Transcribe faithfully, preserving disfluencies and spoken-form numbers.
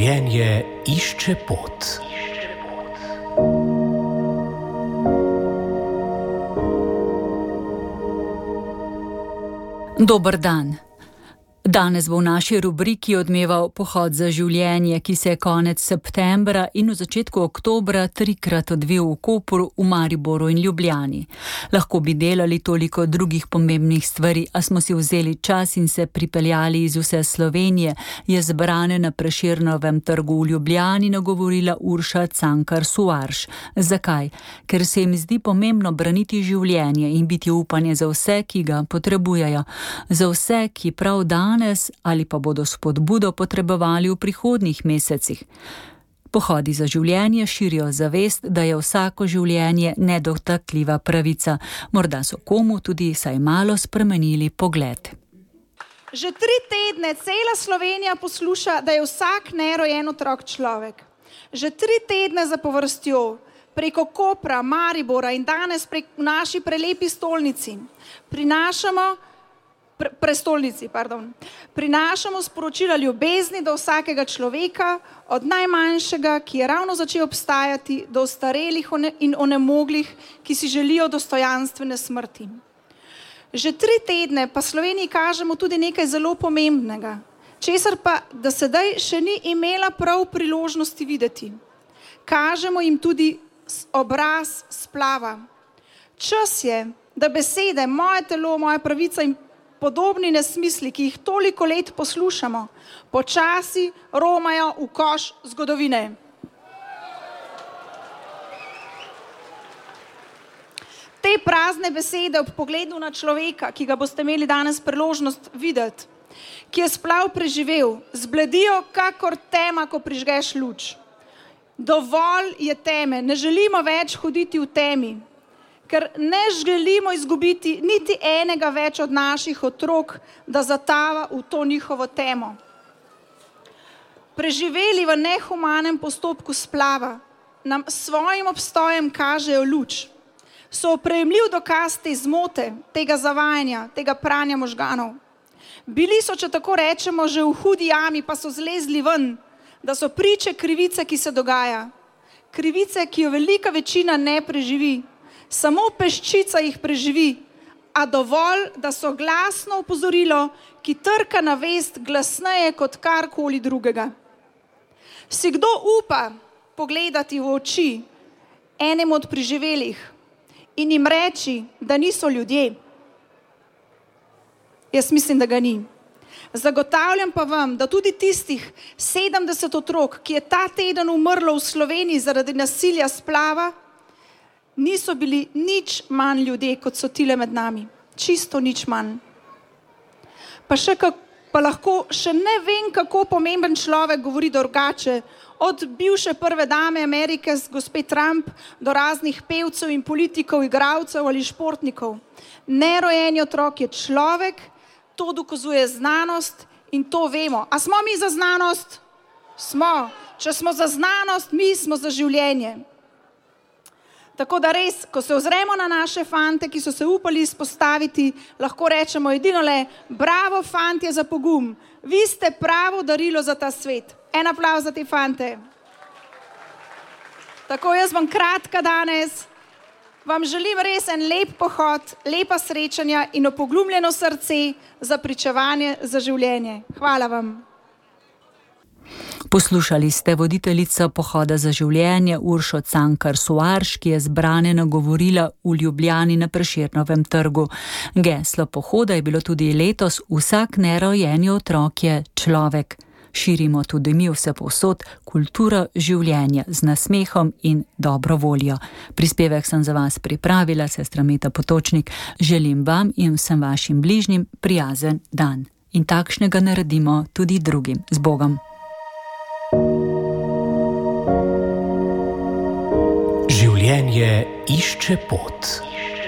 Življenje išče pot. Dober dan. Danes bo v naši rubriki odmeval pohod za življenje, ki se je konec septembra in v začetku oktobra trikrat odvil v Kopru, v Mariboru in Ljubljani. Lahko bi delali toliko drugih pomembnih stvari, a smo si vzeli čas in se pripeljali iz vse Slovenije, je zbrane na Prešernovem trgu v Ljubljani nagovorila Urša Cankar Suarš. Zakaj? Ker se jim zdi pomembno braniti življenje in biti upanje za vse, ki ga potrebujejo. Za vse, ki prav dan ali pa bodo spodbudo potrebovali v prihodnjih mesecih. Pohodi za življenje širijo zavest, da je vsako življenje nedotakljiva pravica. Morda so komu tudi saj malo spremenili pogled. Že tri tedne cela Slovenija posluša, da je vsak nerojen otrok človek. Že tri tedne zapovrstjo preko Kopra, Maribora in danes prek naši prelepi stolnici prinašamo prestolnici, pardon. Prinašamo sporočila ljubezni do vsakega človeka, od najmanjšega, ki je ravno začel obstajati, do ostarelih in onemoglih, ki si želijo dostojanstvene smrti. Že tri tedne pa Sloveniji kažemo tudi nekaj zelo pomembnega, česar pa do sedaj še ni imela prav priložnosti videti. Kažemo jim tudi obraz splava. Čas je, da besede moje telo, moja pravica in podobni nesmisli, ki jih toliko let poslušamo, počasi romajo v koš zgodovine. Te prazne besede ob pogledu na človeka, ki ga boste imeli danes priložnost videti, ki je splav preživel, zbledijo kakor tema, ko prižgeš luč. Dovolj je teme, ne želimo več hoditi v temi, ker ne želimo izgubiti niti enega več od naših otrok, da zatava v to njihovo temo. Preživeli v nehumanem postopku splava nam svojim obstojem kažejo luč. So oprejemljiv dokaz te zmote, tega zavajanja, tega pranja možganov. Bili so, če tako rečemo, že v hudi jami, pa so zlezli ven, da so priče krivice, ki se dogaja. Krivice, ki jo velika večina ne preživi. Samo peščica jih preživi, a dovolj, da so glasno opozorilo, ki trka na vest glasneje kot karkoli drugega. Si kdo upa pogledati v oči enemu od preživelih in jim reči, da niso ljudje? Jaz mislim, da ga ni. Zagotavljam pa vam, da tudi tistih sedemdeset otrok, ki je ta teden umrlo v Sloveniji zaradi nasilja splava, niso bili nič manj ljudje, kot so tile med nami. Čisto nič manj. Pa, še kak, pa lahko še ne vem, kako pomemben človek govori drugače, od bivše prve dame Amerike, gospe Trump, do raznih pevcev in politikov, igralcev ali športnikov. Nerojeni otrok je človek, to dokazuje znanost in to vemo. A smo mi za znanost? Smo. Če smo za znanost, mi smo za življenje. Tako da res, ko se ozremo na naše fante, ki so se upali izpostaviti, lahko rečemo edino le, bravo fantje za pogum, vi ste pravo darilo za ta svet. En aplavz za te fante. Tako, jaz bom kratka danes, vam želim res en lep pohod, lepa srečanja in opoglumljeno srce za pričevanje za življenje. Hvala vam. Poslušali ste voditeljico pohoda za življenje Uršo Cankar Suarš, ki je zbrane nagovorila v Ljubljani na Prešernovem trgu. Geslo pohoda je bilo tudi letos Vsak nerojeni otrok je človek. Širimo tudi mi vsepovsod kulturo življenja z nasmehom in dobro voljo. Prispevek sem za vas pripravila, sestra Meta Potočnik. Želim vam in vsem vašim bližnjim prijazen dan. In takšnega naredimo tudi drugim. Z Bogom. Življenje išče pot.